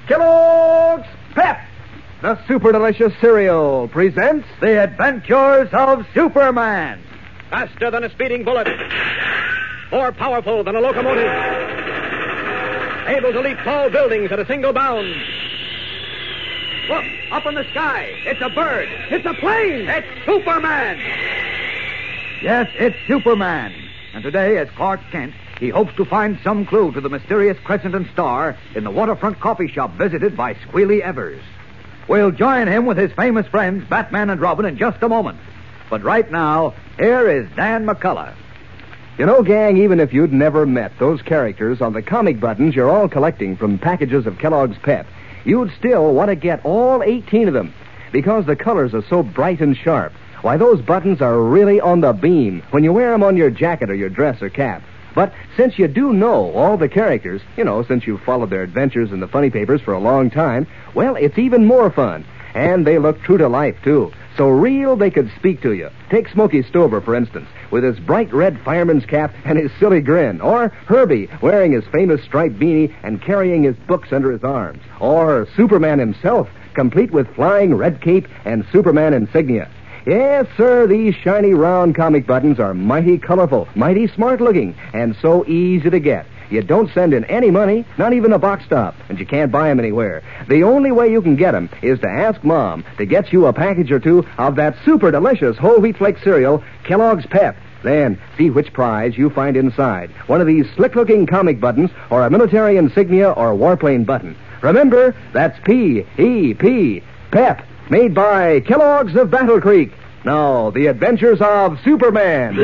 Kellogg's Pep, the super delicious cereal, presents The Adventures of Superman. Faster than a speeding bullet. More powerful than a locomotive. Able to leap tall buildings at a single bound. Look, up in the sky. It's a bird. It's a plane. It's Superman. Yes, it's Superman. And today, as Clark Kent, he hopes to find some clue to the mysterious crescent and star in the waterfront coffee shop visited by Squealy Evers. We'll join him with his famous friends, Batman and Robin, in just a moment. But right now, here is Dan McCullough. You know, gang, even if you'd never met those characters on the comic buttons you're all collecting from packages of Kellogg's Pep, you'd still want to get all 18 of them because the colors are so bright and sharp. Why, those buttons are really on the beam when you wear them on your jacket or your dress or cap. But since you do know all the characters, since you've followed their adventures in the funny papers for a long time, well, it's even more fun. And they look true to life, too. So real they could speak to you. Take Smokey Stover, for instance, with his bright red fireman's cap and his silly grin. Or Herbie, wearing his famous striped beanie and carrying his books under his arms. Or Superman himself, complete with flying red cape and Superman insignia. Yes, sir, these shiny round comic buttons are mighty colorful, mighty smart-looking, and so easy to get. You don't send in any money, not even a box stop, and you can't buy them anywhere. The only way you can get them is to ask Mom to get you a package or two of that super delicious whole wheat flake cereal, Kellogg's Pep. Then see which prize you find inside. One of these slick-looking comic buttons or a military insignia or warplane button. Remember, that's P-E-P, Pep, made by Kellogg's of Battle Creek. Now, The Adventures of Superman.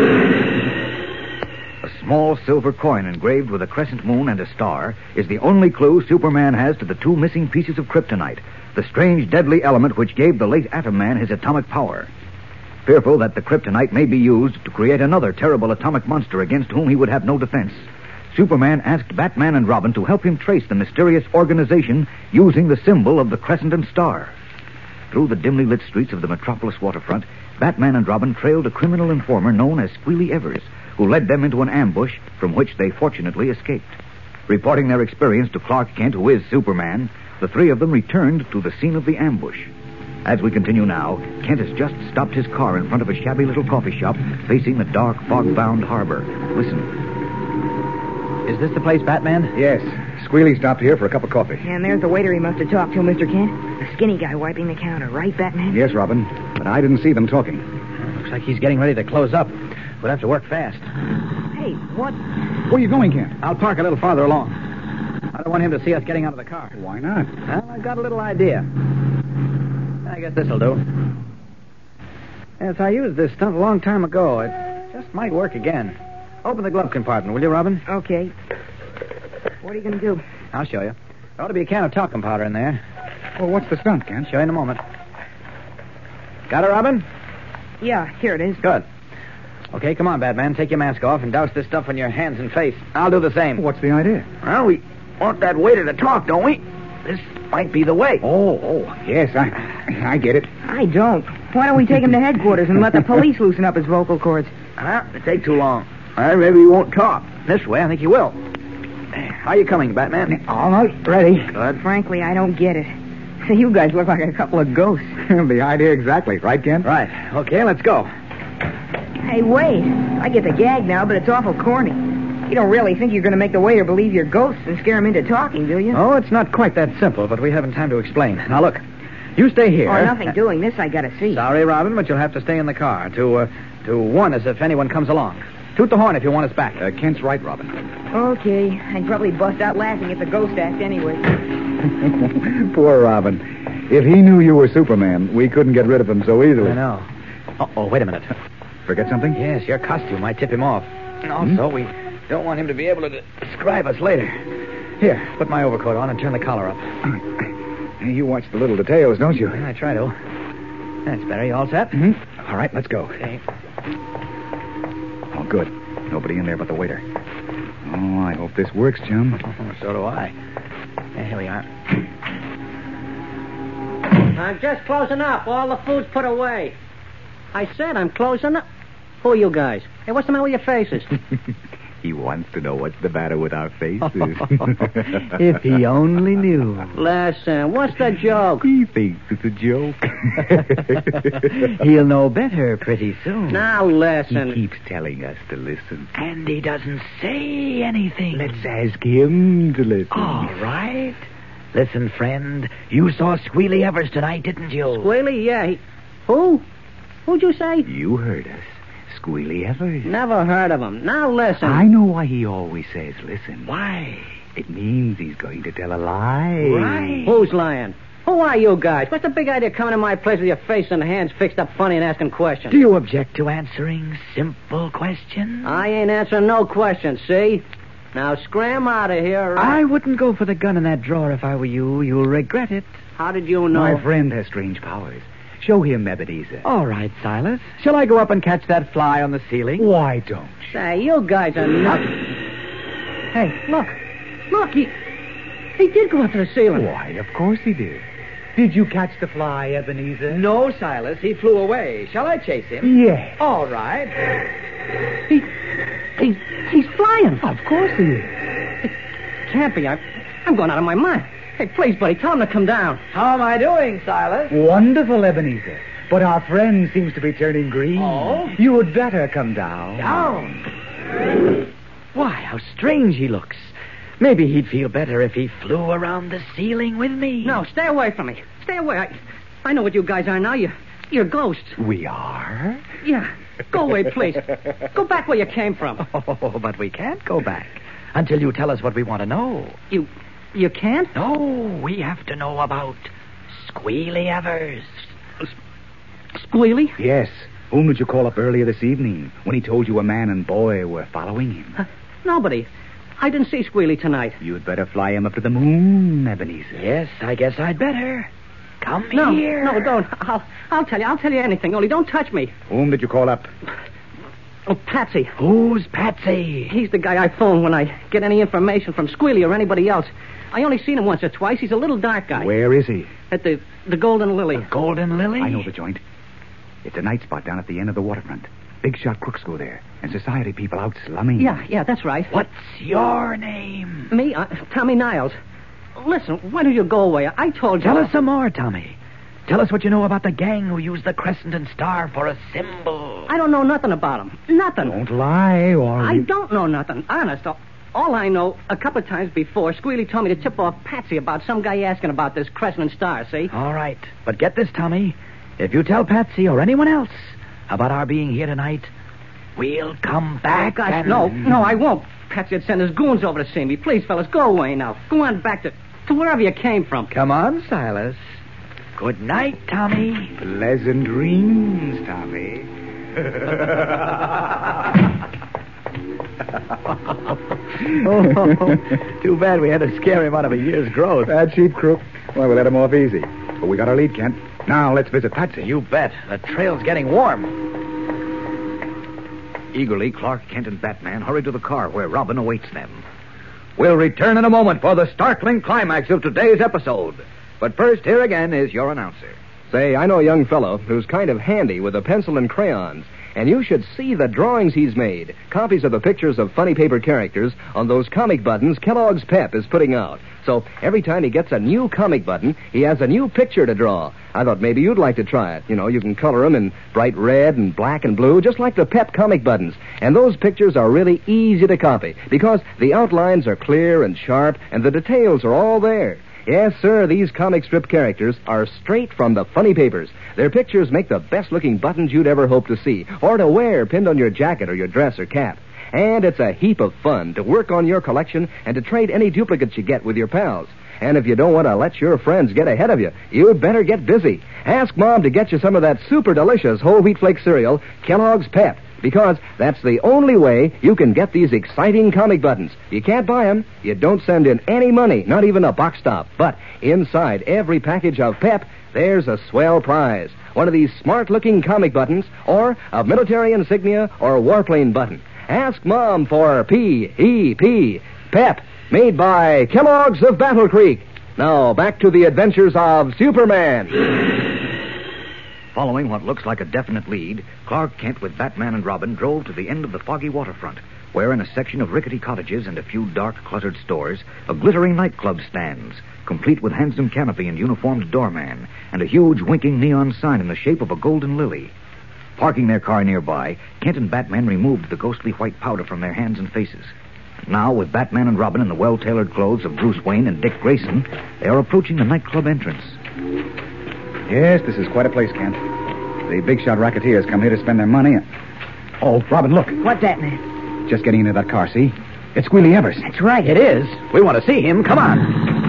A small silver coin engraved with a crescent moon and a star is the only clue Superman has to the two missing pieces of kryptonite, the strange deadly element which gave the late Atom Man his atomic power. Fearful that the kryptonite may be used to create another terrible atomic monster against whom he would have no defense, Superman asked Batman and Robin to help him trace the mysterious organization using the symbol of the crescent and star. Through the dimly lit streets of the Metropolis waterfront, Batman and Robin trailed a criminal informer known as Squealy Evers, who led them into an ambush from which they fortunately escaped. Reporting their experience to Clark Kent, who is Superman, the three of them returned to the scene of the ambush. As we continue now, Kent has just stopped his car in front of a shabby little coffee shop facing the dark, fog-bound harbor. Listen. Is this the place, Batman? Yes. Squealy stopped here for a cup of coffee. And there's the waiter he must have talked to, Mr. Kent. The skinny guy wiping the counter, right, Batman? Yes, Robin. But I didn't see them talking. Looks like he's getting ready to close up. We'll have to work fast. Hey, what? Where are you going, Kent? I'll park a little farther along. I don't want him to see us getting out of the car. Why not? Well, I've got a little idea. I guess this'll do. Yes, I used this stunt a long time ago. It just might work again. Open the glove compartment, will you, Robin? Okay. What are you going to do? I'll show you. There ought to be a can of talcum powder in there. Well, what's the stunt, Kent? Show you in a moment. Got it, Robin? Yeah, here it is. Good. Okay, come on, Batman. Take your mask off and douse this stuff on your hands and face. I'll do the same. What's the idea? Well, we want that waiter to talk, don't we? This might be the way. Oh, yes, I get it. I don't. Why don't we take him to headquarters and let the police loosen up his vocal cords? It'll take too long. Maybe he won't talk. This way, I think he will. How you coming, Batman? All right, ready. Good. Frankly, I don't get it. You guys look like a couple of ghosts. The idea exactly, right, Kent? Right. Okay, let's go. Hey, wait. I get the gag now, but it's awful corny. You don't really think you're going to make the waiter believe you're ghosts and scare him into talking, do you? Oh, it's not quite that simple, but we haven't time to explain. Now, look. You stay here. Oh, nothing doing this. I got to see. Sorry, Robin, but you'll have to stay in the car to warn us if anyone comes along. Toot the horn if you want us back. Kent's right, Robin. Okay. I'd probably bust out laughing at the ghost act anyway. Poor Robin. If he knew you were Superman, we couldn't get rid of him so easily. I know. Oh, wait a minute. Forget something? Yes, your costume might tip him off. And also, we don't want him to be able to describe us later. Here, put my overcoat on and turn the collar up. You watch the little details, don't you? I try to. That's better. You all set? Mm-hmm. All right, let's go. Okay. Oh, good. Nobody in there but the waiter. Oh, I hope this works, chum. Oh, so do I. Here we are. I'm just closing up. All the food's put away. I said I'm closing up. Who are you guys? Hey, what's the matter with your faces? He wants to know what's the matter with our faces. If he only knew. Listen, what's the joke? He thinks it's a joke. He'll know better pretty soon. Now listen. He keeps telling us to listen. And he doesn't say anything. Let's ask him to listen. All right. Listen, friend. You saw Squealy Evers tonight, didn't you? Squealy, yeah. Who? Who'd you say? You heard us. Squealy Evers. Never heard of him. Now listen. I know why he always says listen. Why? It means he's going to tell a lie. Right. Who's lying? Who are you guys? What's the big idea coming to my place with your face and hands fixed up funny and asking questions? Do you object to answering simple questions? I ain't answering no questions, see? Now scram out of here. I wouldn't go for the gun in that drawer if I were you. You'll regret it. How did you know? My friend has strange powers. Show him, Ebenezer. All right, Silas. Shall I go up and catch that fly on the ceiling? Why don't you? Say, you guys are nuts. Hey, look. Look, he did go up to the ceiling. Why, of course he did. Did you catch the fly, Ebenezer? No, Silas. He flew away. Shall I chase him? Yes. All right. He's flying. Of course he is. Can't be. I'm going out of my mind. Hey, please, buddy, tell him to come down. How am I doing, Silas? Wonderful, Ebenezer. But our friend seems to be turning green. Oh? You would better come down. Down? Why, how strange he looks. Maybe he'd feel better if he flew around the ceiling with me. No, stay away from me. Stay away. I know what you guys are now. You're ghosts. We are? Yeah. Go away, please. Go back where you came from. Oh, but we can't go back until you tell us what we want to know. You can't? No, we have to know about Squealy Evers. Squealy? Yes. Whom did you call up earlier this evening when he told you a man and boy were following him? Nobody. I didn't see Squealy tonight. You'd better fly him up to the moon, Ebenezer. Yes, I guess I'd better. Come No, here. no, don't. I'll tell you. I'll tell you anything. Only don't touch me. Whom did you call up? Oh, Patsy. Who's Patsy? He's the guy I phone when I get any information from Squealy or anybody else. I only seen him once or twice. He's a little dark guy. Where is he? At the Golden Lily. The Golden Lily? I know the joint. It's a night spot down at the end of the waterfront. Big shot crooks go there, and society people out slumming. Yeah, that's right. What's your name? Me? Tommy Niles. Listen, why don't you go away? I told you. Tell us some more, Tommy. Tell us what you know about the gang who used the crescent and star for a symbol. I don't know nothing about them. Nothing. Don't lie, or... I don't know nothing. Honest. All I know, a couple of times before, Squealy told me to tip off Patsy about some guy asking about this crescent and star, see? All right. But get this, Tommy. If you tell Patsy or anyone else about our being here tonight, we'll come back. Gosh, and... no, I won't. Patsy had sent his goons over to see me. Please, fellas, go away now. Go on back to wherever you came from. Come on, Silas. Good night, Tommy. Pleasant dreams, Tommy. Too bad we had to scare him out of a year's growth. That cheap crook. Well, we let him off easy. But we got our lead, Kent. Now, let's visit Patsy. You bet. The trail's getting warm. Eagerly, Clark Kent and Batman hurry to the car where Robin awaits them. We'll return in a moment for the startling climax of today's episode. But first, here again is your announcer. Say, I know a young fellow who's kind of handy with a pencil and crayons, and you should see the drawings he's made. Copies of the pictures of funny paper characters on those comic buttons Kellogg's Pep is putting out. So every time he gets a new comic button, he has a new picture to draw. I thought maybe you'd like to try it. You know, you can color them in bright red and black and blue, just like the Pep comic buttons. And those pictures are really easy to copy because the outlines are clear and sharp and the details are all there. Yes, sir, these comic strip characters are straight from the funny papers. Their pictures make the best-looking buttons you'd ever hope to see, or to wear pinned on your jacket or your dress or cap. And it's a heap of fun to work on your collection and to trade any duplicates you get with your pals. And if you don't want to let your friends get ahead of you, you'd better get busy. Ask Mom to get you some of that super delicious whole wheat flake cereal, Kellogg's Pep, because that's the only way you can get these exciting comic buttons. You can't buy them. You don't send in any money, not even a box stop. But inside every package of Pep, there's a swell prize. One of these smart-looking comic buttons, or a military insignia or warplane button. Ask Mom for P-E-P, Pep, made by Kellogg's of Battle Creek. Now, back to the adventures of Superman. Following what looks like a definite lead, Clark Kent with Batman and Robin drove to the end of the foggy waterfront. where in a section of rickety cottages and a few dark, cluttered stores, a glittering nightclub stands, complete with handsome canopy and uniformed doorman, and a huge winking neon sign in the shape of a golden lily. Parking their car nearby, Kent and Batman removed the ghostly white powder from their hands and faces. Now, with Batman and Robin in the well-tailored clothes of Bruce Wayne and Dick Grayson, they are approaching the nightclub entrance. Yes, this is quite a place, Kent. The big shot racketeers come here to spend their money. Oh, Robin, look. What's that, man? Just getting into that car, see? It's Squealy Evers. That's right. It is. We want to see him. Come on.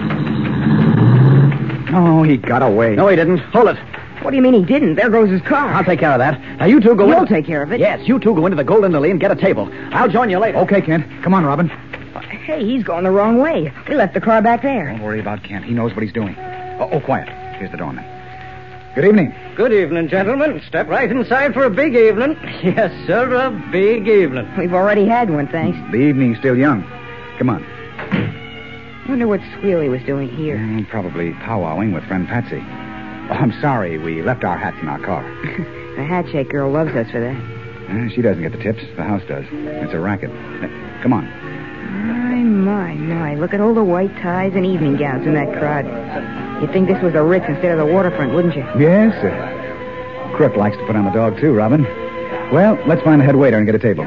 Oh, he got away. No, he didn't. Hold it. What do you mean he didn't? There goes his car. I'll take care of that. Now, you two go You'll take care of it. Yes, you two go into the Golden Lily and get a table. I'll join you later. Okay, Kent. Come on, Robin. Hey, he's going the wrong way. We left the car back there. Don't worry about Kent. He knows what he's doing. Oh, quiet. Here's the doorman. Good evening. Good evening, gentlemen. Step right inside for a big evening. Yes, sir, a big evening. We've already had one, thanks. The evening's still young. Come on. Wonder what Squealy was doing here. Probably powwowing with friend Patsy. Oh, I'm sorry. We left our hats in our car. The hat shake girl loves us for that. She doesn't get the tips. The house does. It's a racket. Come on. My. Look at all the white ties and evening gowns in that crowd. You'd think this was the Ritz instead of the waterfront, wouldn't you? Yes. Crook likes to put on the dog, too, Robin. Well, let's find the head waiter and get a table.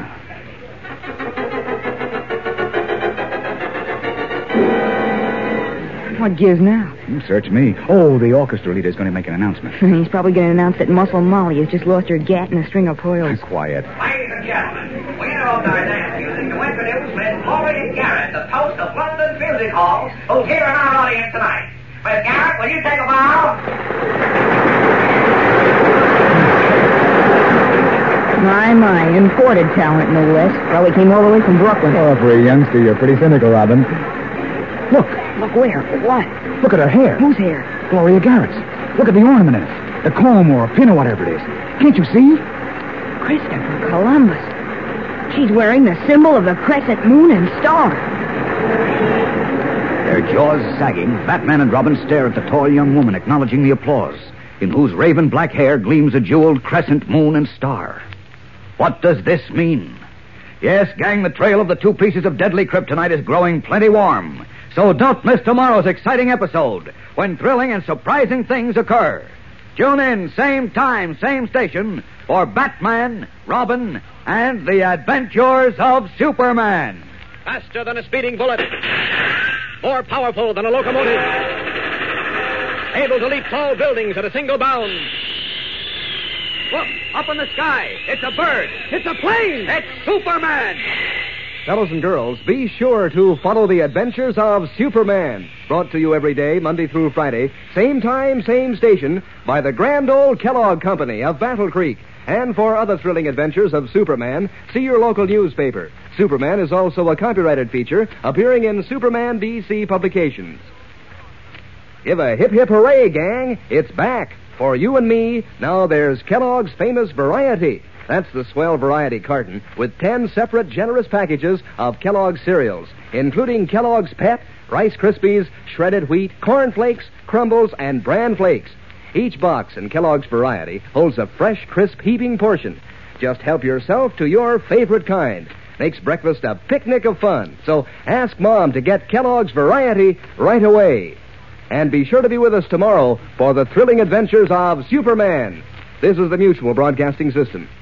What gives now? Search me. Oh, the orchestra leader's going to make an announcement. He's probably going to announce that Muscle Molly has just lost her gat and a string of pearls. Quiet. Ladies and gentlemen, we interrupt our dance music to introduce Miss Laurie Garrett, the toast of London Music Hall, who's here in our audience tonight. Miss Garrett, will you take a bow? My. Imported talent, no less. Probably came all the way from Brooklyn. Oh, for a youngster, you're pretty cynical, Robin. Look. Look where? What? Look at her hair. Whose hair? Gloria Garrett's. Look at the ornament in it. The comb or a pin or whatever it is. Can't you see? Christopher Columbus. She's wearing the symbol of the crescent moon and star. Their jaws sagging, Batman and Robin stare at the tall young woman acknowledging the applause, in whose raven black hair gleams a jeweled crescent moon and star. What does this mean? Yes, gang, the trail of the two pieces of deadly kryptonite is growing plenty warm. So don't miss tomorrow's exciting episode, when thrilling and surprising things occur. Tune in, same time, same station, for Batman, Robin, and the Adventures of Superman. Faster than a speeding bullet. More powerful than a locomotive. Able to leap tall buildings at a single bound. Look, up in the sky. It's a bird. It's a plane. It's Superman. Fellows and girls, be sure to follow the adventures of Superman. Brought to you every day, Monday through Friday, same time, same station, by the Grand Old Kellogg Company of Battle Creek. And for other thrilling adventures of Superman, see your local newspaper. Superman is also a copyrighted feature appearing in Superman DC publications. Give a hip, hip, hooray, gang. It's back. For you and me, now there's Kellogg's famous variety. That's the swell variety carton with 10 separate generous packages of Kellogg's cereals, including Kellogg's Pep, Rice Krispies, shredded wheat, Corn Flakes, Crumbles, and Bran Flakes. Each box in Kellogg's variety holds a fresh, crisp, heaping portion. Just help yourself to your favorite kind. Makes breakfast a picnic of fun. So ask Mom to get Kellogg's variety right away. And be sure to be with us tomorrow for the thrilling adventures of Superman. This is the Mutual Broadcasting System.